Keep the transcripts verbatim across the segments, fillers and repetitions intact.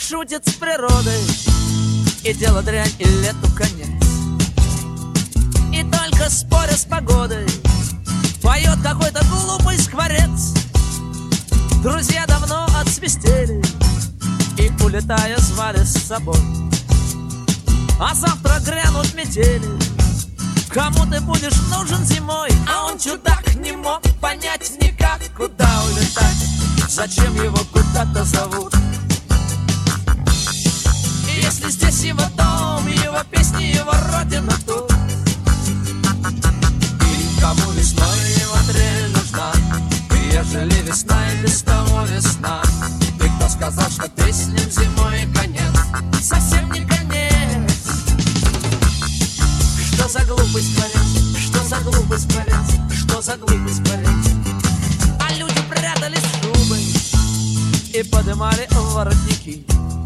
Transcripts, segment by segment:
шутит с природой, и дело дрянь, и лету конец. И только споря с погодой поет какой-то глупый скворец. Друзья давно отсвистели и, улетая, звали с собой. А завтра грянут метели. Кому ты будешь нужен зимой? А он, чудак, не мог понять никак, куда улетать, зачем его куда-то зовут. И если здесь его дом, его песни, его родина тут, и кому весной его трель нужна, и ежели весна и без того весна, и кто сказал, что песням зимой конец, совсем не конец. Что за глупость творец, что за глупость творец, что за глупость творец. А люди прятались в шубы и подымали воротники.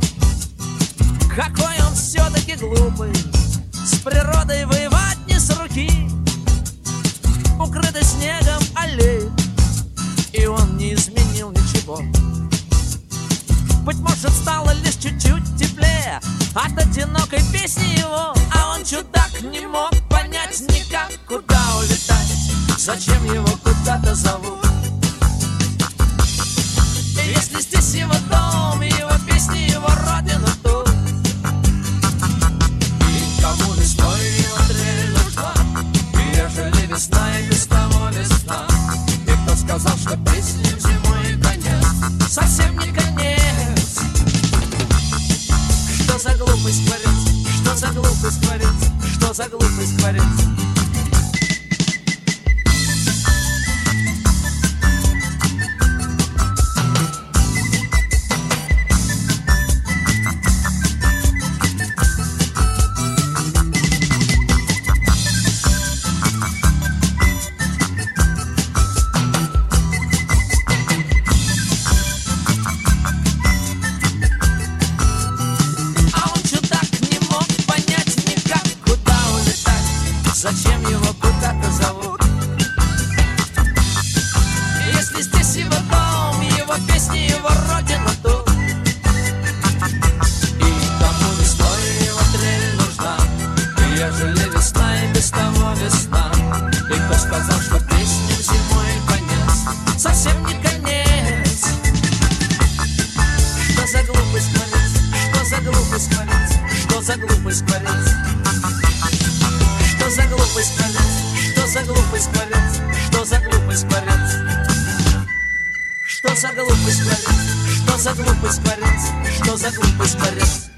Какой он все-таки глупый, с природой воевать не с руки. Укрытый снегом аллеи, и он не изменил ничего. Быть может, стало лишь чуть-чуть теплее от одинокой песни его. А он, чудак, не мог понять никак, куда улетать, зачем его куда-то зовут. И если здесь его дом, его песни, его родина тут, и кому весной его трель нужна, и ежели весна и без того весна, и кто сказал, что песням зимой конец, совсем не конец. Что за глупость творец, что за глупость творец, что за глупость творец. Зачем его куда-то зовут? Если здесь его дом, его песни, его родина тут, и кому весной его трель нужна, и ежели весна и без того весна, и кто сказал, что песням зимой конец, совсем не конец. Что за глупость творец, что за глупость творец, что за глупость творец. Что за глупость творец, что за глупость творец, что за глупость творец. Что за глупость творец, что за глупость творец, что за глупость творец.